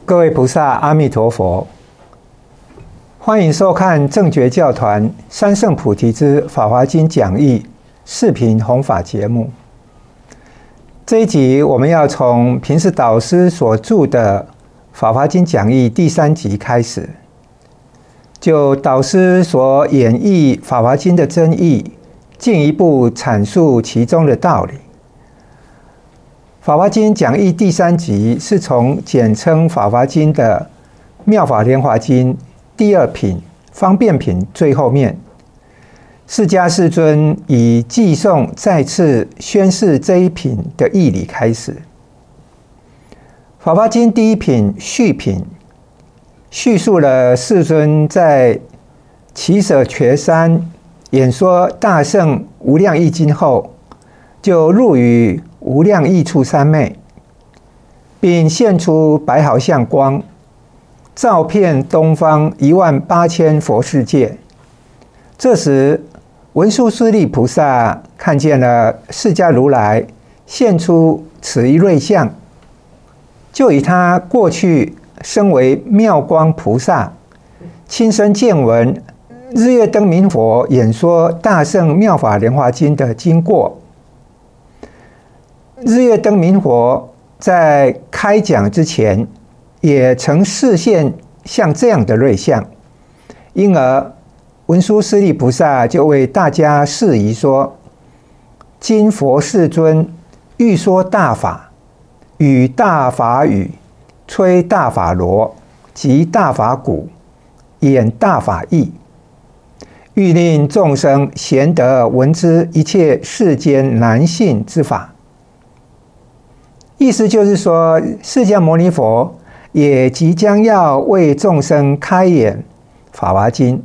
各位菩萨，阿弥陀佛！欢迎收看正觉教团三圣菩提之法华经讲义视频弘法节目。这一集我们要从平时导师所著的法华经讲义第3集开始，就导师所演绎法华经的真义，进一步阐述其中的道理。法华经讲义第3集是从简称法华经的妙法莲华经第2品方便品最后面，释迦世尊以偈颂再次宣示这一品的义理开始。法华经第1品序品叙述了世尊在祇舍决山演说大圣无量义经后，就入于无量义处三昧，并现出白毫相光，照遍东方18000佛世界。这时文殊师利菩萨看见了释迦如来现出此一瑞相，就以他过去身为妙光菩萨，亲身见闻日月灯明佛演说大圣妙法莲华经的经过。日月灯明佛在开讲之前也曾示现像这样的瑞相，因而文殊师利菩萨就为大家释疑说：今佛世尊欲说大法，语大法语，吹大法螺，击大法鼓，演大法义，欲令众生贤得闻之一切世间难信之法。意思就是说，释迦牟尼佛也即将要为众生开演法华经。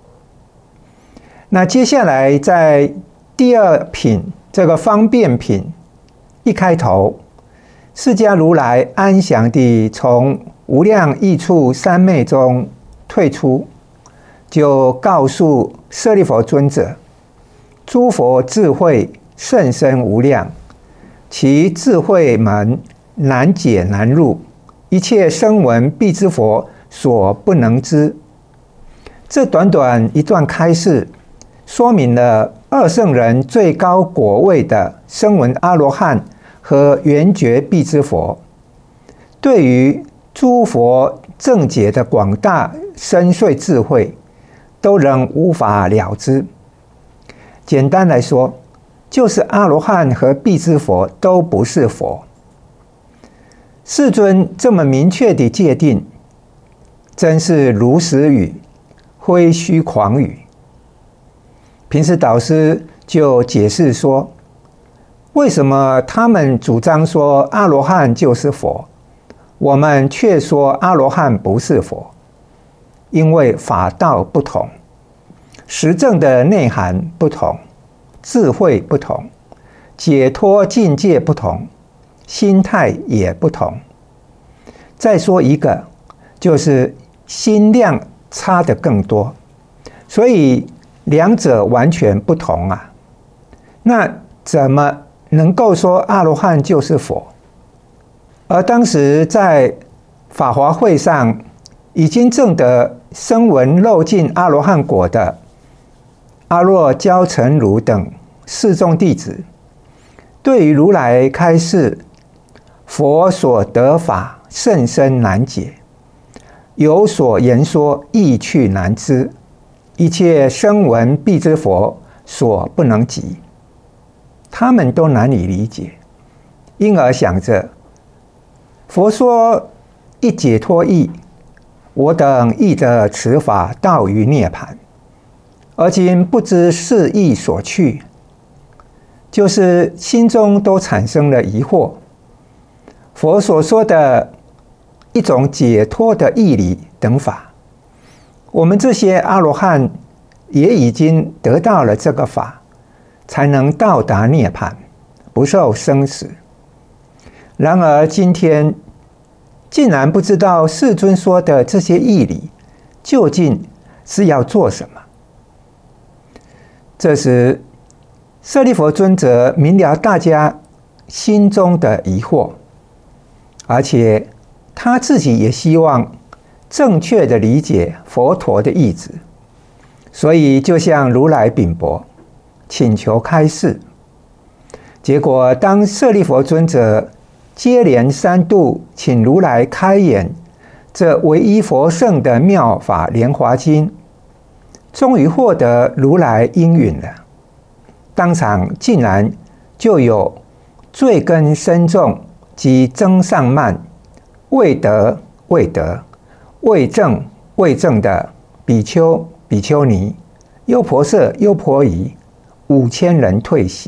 那接下来在第2品这个方便品一开头，释迦如来安详地从无量义处三昧中退出，就告诉舍利弗尊者：诸佛智慧甚深无量，其智慧门难解难入，一切声闻辟支佛所不能知。这短短一段开示，说明了二圣人最高果位的声闻阿罗汉和圆觉辟支佛，对于诸佛正解的广大深邃智慧，都仍无法了知。简单来说，就是阿罗汉和辟支佛都不是佛。世尊这么明确地界定，真是如实语，非虚诳语。平时导师就解释说，为什么他们主张说阿罗汉就是佛，我们却说阿罗汉不是佛？因为法道不同，实证的内涵不同，智慧不同，解脱境界不同，心态也不同。再说一个，就是心量差得更多，所以两者完全不同啊。那怎么能够说阿罗汉就是佛？而当时在法华会上已经证得声闻漏尽阿罗汉果的阿若憍陈如等4众弟子，对于如来开示佛所得法甚深难解，有所言说意趣难知，一切声闻辟支佛所不能及，他们都难以理解，因而想着佛说一解脱义，我等亦得此法道于涅槃，而今不知是义所去，就是心中都产生了疑惑。佛所说的一种解脱的义理等法，我们这些阿罗汉也已经得到了这个法，才能到达涅槃，不受生死。然而今天竟然不知道世尊说的这些义理究竟是要做什么。这时舍利弗尊者明了大家心中的疑惑，而且他自己也希望正确的理解佛陀的意旨，所以就向如来禀薄，请求开示。结果当舍利弗尊者接连3度请如来开演这唯一佛圣的妙法莲华经，终于获得如来应允了。当场竟然就有罪根深重及增上慢、未得、未正的比丘、比丘尼、优婆塞、优婆夷5000人退席。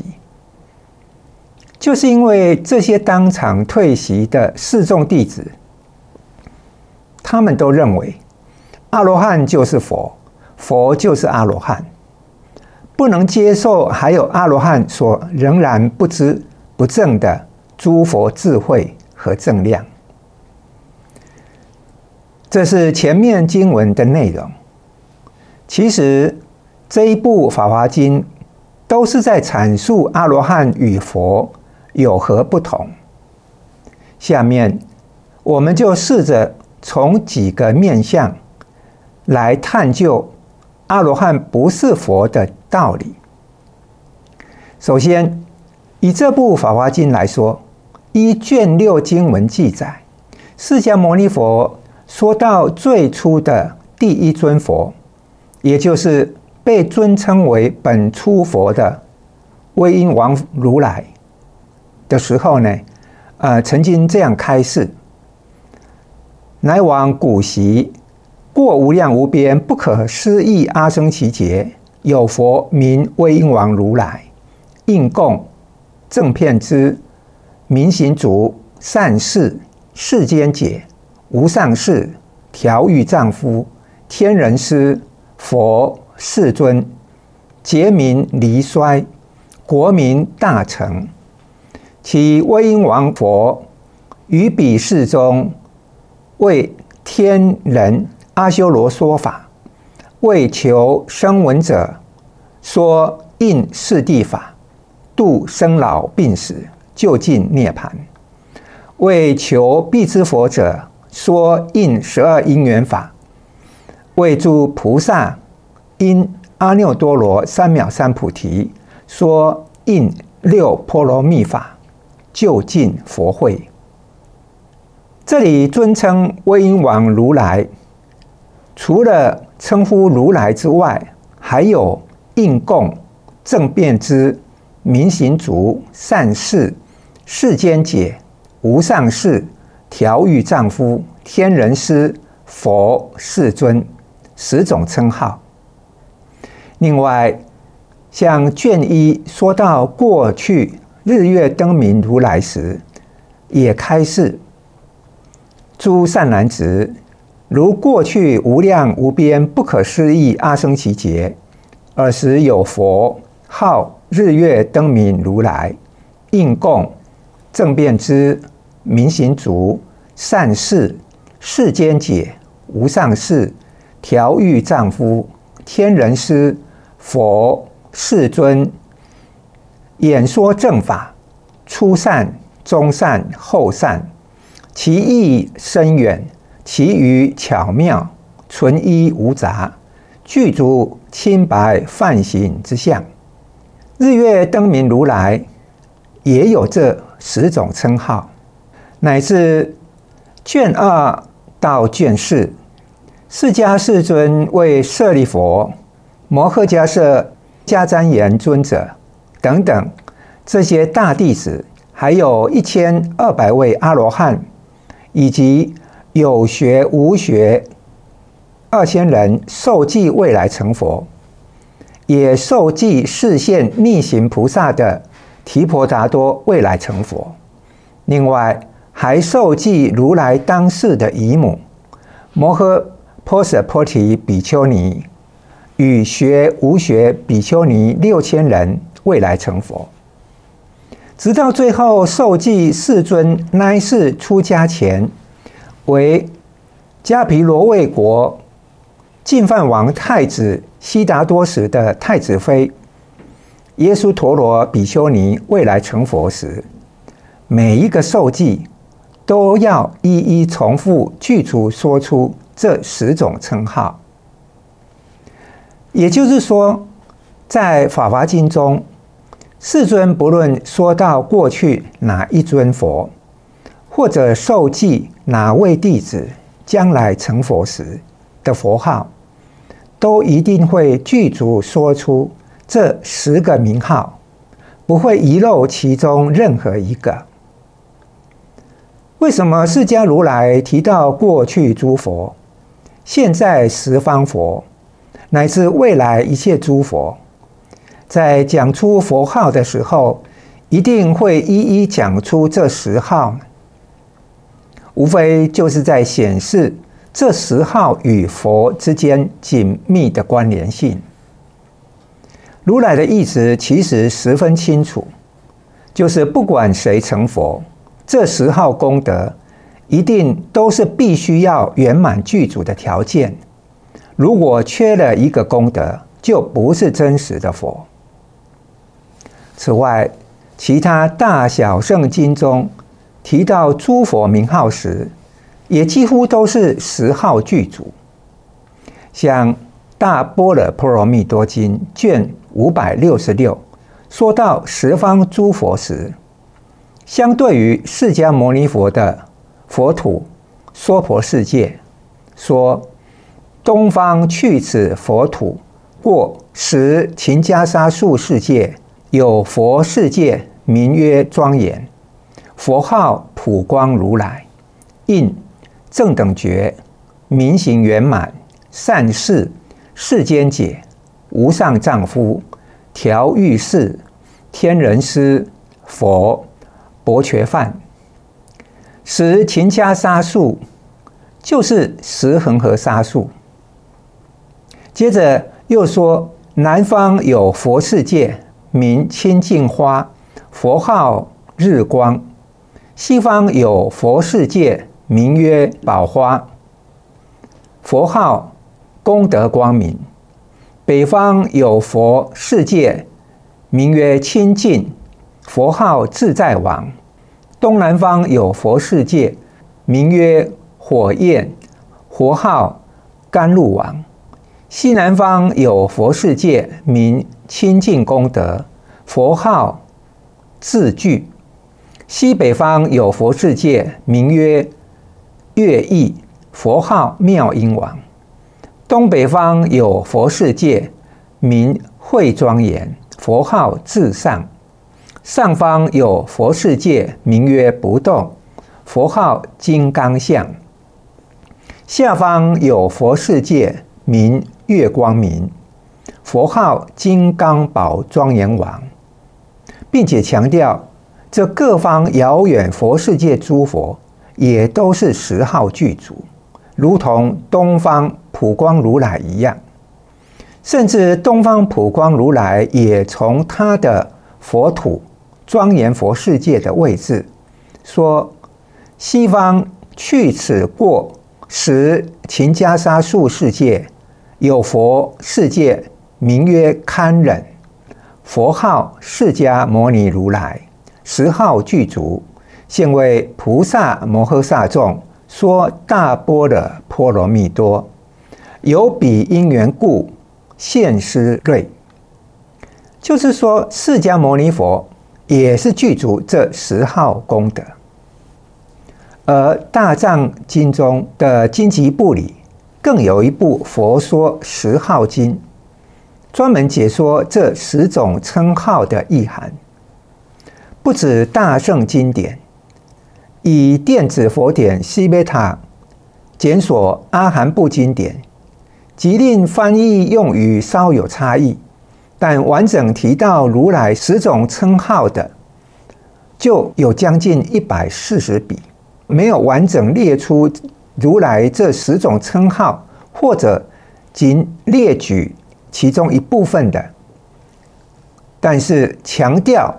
就是因为这些当场退席的示众弟子，他们都认为阿罗汉就是佛，佛就是阿罗汉，不能接受还有阿罗汉所仍然不知不证的诸佛智慧和正量。这是前面经文的内容。其实这一部《法华经》都是在阐述阿罗汉与佛有何不同。下面我们就试着从几个面向来探究阿罗汉不是佛的道理。首先，以这部《法华经》来说，依卷6经文记载，释迦牟尼佛说到最初的第一尊佛，也就是被尊称为本初佛的威音王如来的时候呢，曾经这样开示：乃往古昔，过无量无边不可思议阿僧祇劫，有佛名威音王如来，应供正遍知，明行足，善事，世间解，无上士，调御丈夫，天人师，佛世尊，劫民离衰，国民大成。其威音王佛于彼世中，为天人阿修罗说法，为求生闻者说应四谛法，度生老病死，究竟涅槃；为求必知佛者说应12因缘法，为诸菩萨因阿耨多罗三藐三菩提说应6波罗蜜法，究竟佛慧。这里尊称威音王如来，除了称呼如来之外，还有应供、正遍知、明行足、善事、世间解、无上士、调御丈夫、天人师、佛世尊10种称号。另外，像卷1说到过去日月灯明如来时，也开示：诸善男子，如过去无量无边不可思议阿僧祇劫，尔时有佛号日月灯明如来，应供正遍知、明行足、善事、世间解、无上士、调御丈夫、天人师、佛世尊，演说正法，初善、中善、后善，其义深远，其语巧妙，纯一无杂，具足清白梵行之相。日月灯明如来也有这10种称号，乃至卷2到卷4，释迦世尊为舍利弗、摩诃迦叶、迦旃延尊者等等这些大弟子，还有1200位阿罗汉，以及有学无学2000人受记未来成佛，也受记示现逆行菩萨的提婆达多未来成佛。另外还受记如来当世的姨母摩诃婆舍波提比丘尼与学无学比丘尼6000人未来成佛。直到最后受记世尊乃是出家前，为迦毗罗卫国净饭王太子悉达多时的太子妃耶输陀罗比丘尼未来成佛时，每一个受记都要一一重复具足说出这10种称号。也就是说，在《法华经》中，世尊不论说到过去哪一尊佛，或者受记哪位弟子将来成佛时的佛号，都一定会具足说出这10个名号，不会遗漏其中任何一个。为什么释迦如来提到过去诸佛、现在十方佛，乃至未来一切诸佛，在讲出佛号的时候，一定会一一讲出这10号呢？无非就是在显示这10号与佛之间紧密的关联性。如来的意思其实十分清楚，就是不管谁成佛，这10号功德一定都是必须要圆满具足的条件。如果缺了一个功德，就不是真实的佛。此外，其他大小圣经中提到诸佛名号时，也几乎都是10号具足。像《大般若波罗蜜多经》卷566说到十方诸佛时，相对于释迦牟尼佛的佛土娑婆世界，说东方去此佛土，过10勤伽沙数世界，有佛世界，名曰庄严，佛号普光如来，应正等觉，明行圆满，善事，世间解，无上丈夫，调御士，天人师，佛，薄觉梵。10勤伽沙数就是10恒河沙数。接着又说，南方有佛世界，名清净花，佛号日光；西方有佛世界，名曰宝花，佛号功德光明；北方有佛世界，名曰清净，佛号自在王；东南方有佛世界，名曰火焰，佛号甘露王；西南方有佛世界，名清净功德，佛号自具；西北方有佛世界，名曰乐意，佛号妙音王；东北方有佛世界，名慧庄严，佛号至上；上方有佛世界，名曰不动，佛号金刚相；下方有佛世界，名月光明，佛号金刚宝庄严王，并且强调这各方遥远佛世界诸佛也都是10号具足，如同东方普光如来一样。甚至东方普光如来也从他的佛土庄严佛世界的位置说，西方去此过10勤伽沙数世界，有佛世界，名曰堪忍，佛号释迦牟尼如来，10号具足，现为菩萨摩诃萨众说大般若波罗蜜多，有彼因缘故，现施瑞。就是说，释迦牟尼佛也是具足这10号功德。而大藏经中的经集部里，更有一部佛说10号经，专门解说这10种称号的意涵。不止大圣经典，以电子佛典西贝塔检索阿含部经典，即令翻译用语稍有差异，但完整提到如来10种称号的，就有将近140笔。没有完整列出如来这10种称号，或者仅列举其中一部分的，但是强调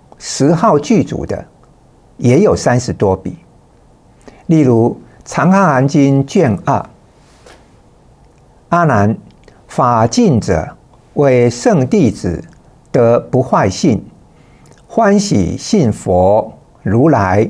10号具足的也有30多笔。例如《长阿含经》卷2，阿难，法尽者为圣弟子得不坏信，欢喜信佛如来，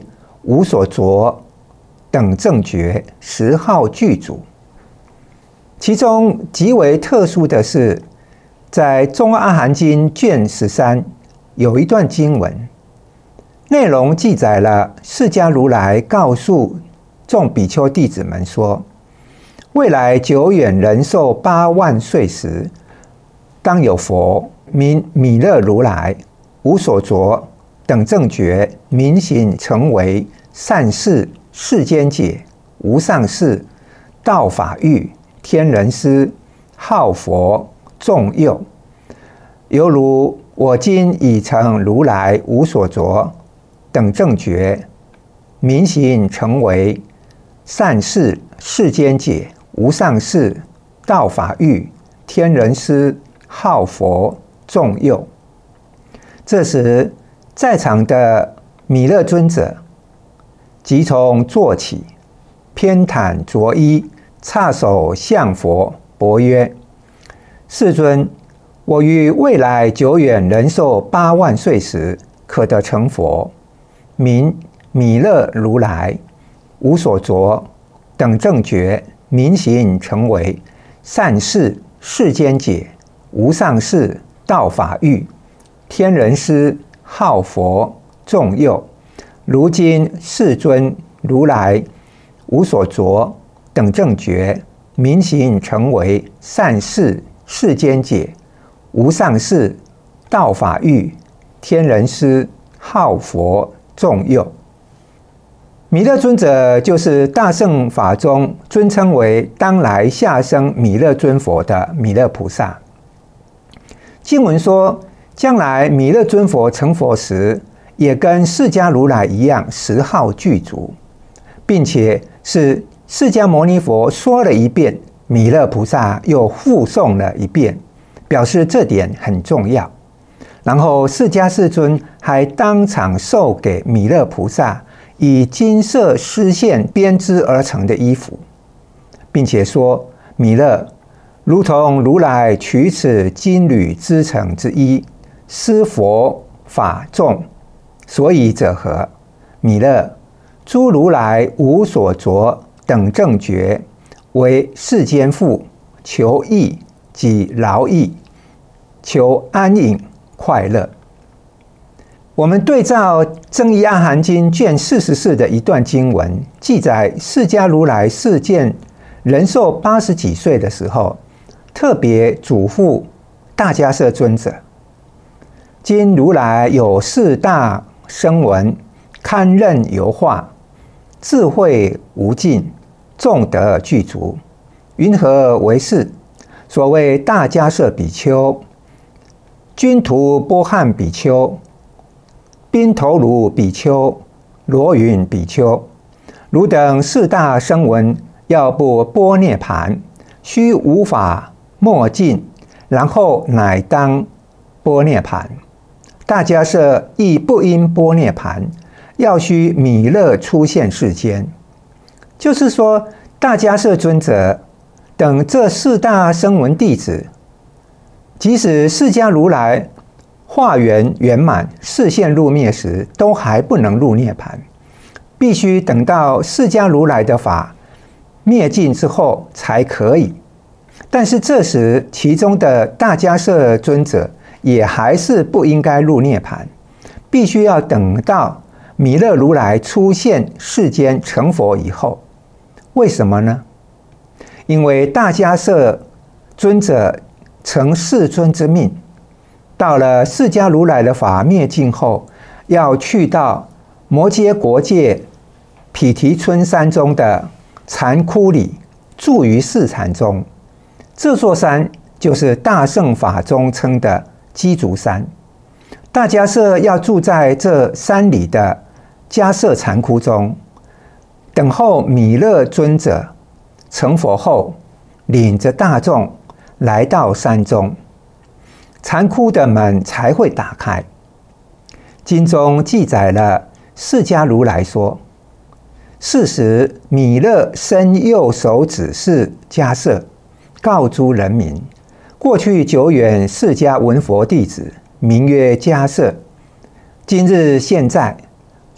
无所着等正觉10号具足。其中极为特殊的是，在《中阿含经》卷13有一段经文，内容记载了释迦如来告诉众比丘弟子们说，未来久远人寿8万岁时，当有佛名弥勒如来，无所着等正觉明行成为善事世间解无上士道法欲天人师号佛众佑，犹如我今已成如来无所着等正觉明行成为善事世间解无上士道法欲天人师号佛众佑。这时在场的弥勒尊者即从坐起，偏袒着衣，叉手向佛薄曰：世尊，我于未来久远人寿8万岁时，可得成佛，名弥勒如来，无所着等正觉明行成为善事世间解无上士道法欲天人师号佛众佑。如今世尊如来无所着等正觉明行成为善事世间解无上士道法欲天人师号佛众佑。弥勒尊者就是大乘法中尊称为当来下生弥勒尊佛的弥勒菩萨。经文说，将来弥勒尊佛成佛时，也跟释迦如来一样10号具足，并且是释迦牟尼佛说了一遍，弥勒菩萨又复诵了一遍，表示这点很重要。然后释迦世尊还当场授给弥勒菩萨以金色丝线编织而成的衣服，并且说，弥勒如同如来取此金缕织成之衣，施佛法众，所以者何？弥勒诸如来无所着等正觉，为世间富，求益及劳役，求安隐快乐。我们对照《增一阿含经》卷44的一段经文，记载释迦如来世见人寿80几岁的时候，特别嘱咐大迦叶尊者：今如来有4大声闻，堪任游化，智慧无尽，众德具足，云何为是？所谓大迦叶比丘、君图波汉比丘、宾头卢比丘、罗云比丘，汝等4大声闻，要不般涅盘，须无法莫尽，然后乃当般涅盘。大迦叶亦不应般涅盘，要须弥勒出现世间。就是说，大迦叶尊者等这4大声闻弟子，即使释迦如来化缘圆满示现入灭时，都还不能入涅盘，必须等到释迦如来的法灭尽之后才可以。但是这时其中的大迦叶尊者也还是不应该入涅盘，必须要等到弥勒如来出现世间成佛以后。为什么呢？因为大迦叶尊者承世尊之命，到了释迦如来的法灭尽后，要去到摩揭国界毗提村山中的禅窟里住于四禅中。这座山就是大乘法中称的鸡足山。大迦叶要住在这山里的迦叶禅窟中，等候弥勒尊者成佛后，领着大众来到山中，禅窟的门才会打开。经中记载了释迦如来说：是时弥勒伸右手指示迦叶，告诸人民：过去久远释迦文佛弟子，名曰迦叶，今日现在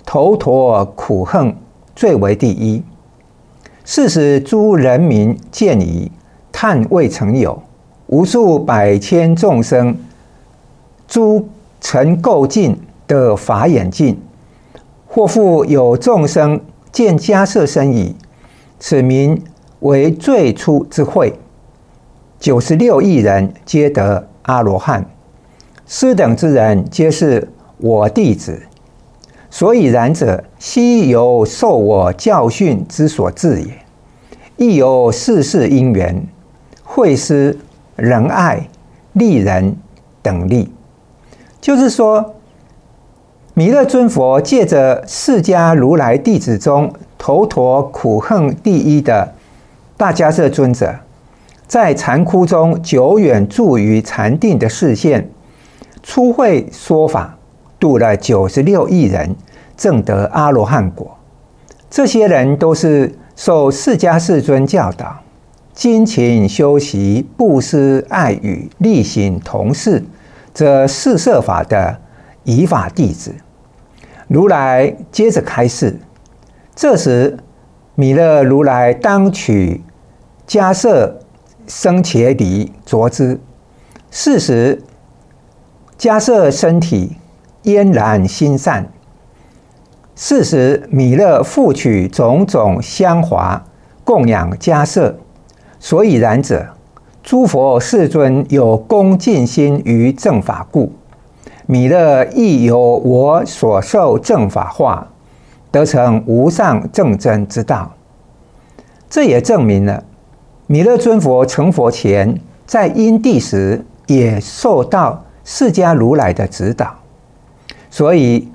头陀苦恨最为第一。是使诸人民见疑，叹未曾有，无数百千众生，诸尘垢尽得法眼净。或复有众生见迦叶身矣，此名为最初之慧。96亿人皆得阿罗汉，斯等之人皆是我弟子。所以然者，悉由受我教训之所致也。亦有世事因缘，惠施、仁爱、利人等力。就是说，弥勒尊佛借着释迦如来弟子中头陀苦恨第一的大迦叶尊者，在禅窟中久远住于禅定的示现，初会说法，度了96亿人，证得阿罗汉果。这些人都是受释迦世尊教导，精勤修习、布施、爱语、力行同事这四摄法的仪法弟子。如来接着开示，这时弥勒如来当取迦叶生伽梨着之，是时迦叶身体嫣然心善。是时弥勒复取种种香华供养迦叶。所以然者，诸佛世尊有恭敬心于正法故，弥勒亦由我所受正法化，得成无上正真之道。这也证明了弥勒尊佛成佛前，在因地时也受到释迦如来的指导，所以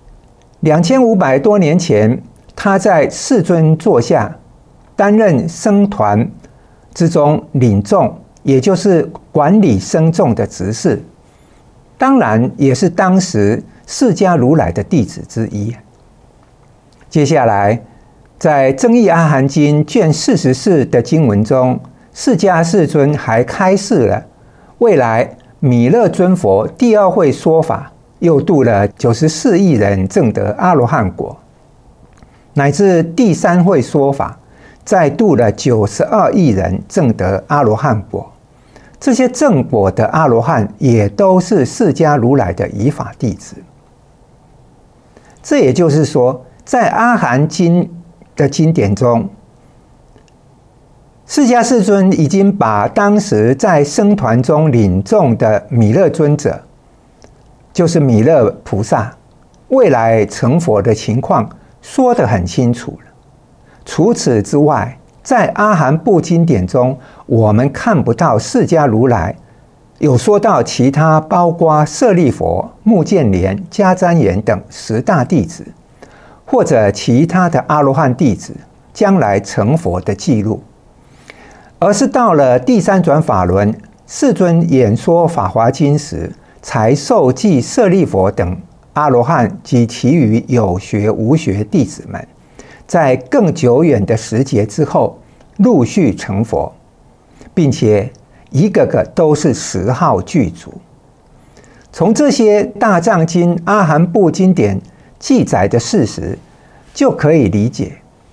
2500多年前，他在世尊座下担任僧团之中领众，也就是管理僧众的职事，当然也是当时释迦如来的弟子之一。接下来，在《增益阿含经》卷44的经文中，释迦世尊还开示了未来弥勒尊佛第二会说法，又度了94亿人证得阿罗汉果，乃至第三会说法，再度了92亿人证得阿罗汉果。这些证果的阿罗汉也都是释迦如来的仪法弟子。这也就是说，在阿含经的经典中，释迦世尊已经把当时在僧团中领众的弥勒尊者，就是弥勒菩萨未来成佛的情况说得很清楚了。除此之外，在阿含部经典中，我们看不到释迦如来有说到其他包括舍利佛、目犍连、迦旃延等10大弟子，或者其他的阿罗汉弟子将来成佛的记录，而是到了第三转法轮，世尊演说法华经时，才授记舍利佛等阿罗汉及其余有学无学弟子们，在更久远的时节之后陆续成佛，并且一个个都是10号具足。从这些大藏经、阿含部经典记载的事实，就可以理解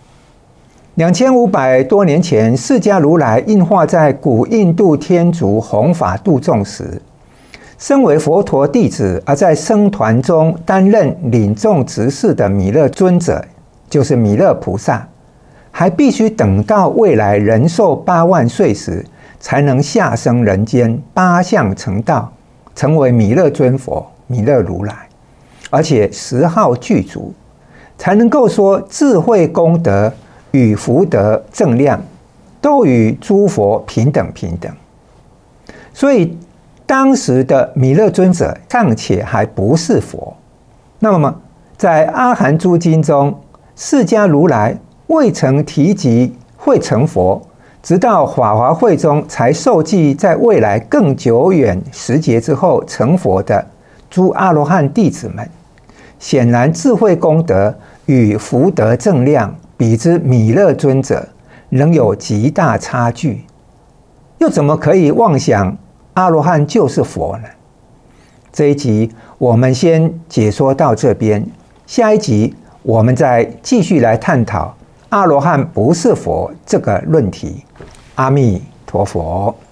2500多年前释迦如来应化在古印度天竺弘法度众时，身为佛陀弟子而在僧团中担任领众执事的弥勒尊者，就是弥勒菩萨，还必须等到未来人寿8万岁时，才能下生人间8相成道，成为弥勒尊佛、弥勒如来，而且10号具足，才能够说智慧功德与福德正量都与诸佛平等。所以当时的弥勒尊者尚且还不是佛。那么在阿含诸经中，释迦如来未曾提及会成佛，直到法华会中才授记在未来更久远时节之后成佛的诸阿罗汉弟子们，显然智慧功德与福德正量比之弥勒尊者仍有极大差距，又怎么可以妄想阿罗汉就是佛呢？这一集我们先解说到这边，下一集我们再继续来探讨阿罗汉不是佛这个论题。阿弥陀佛。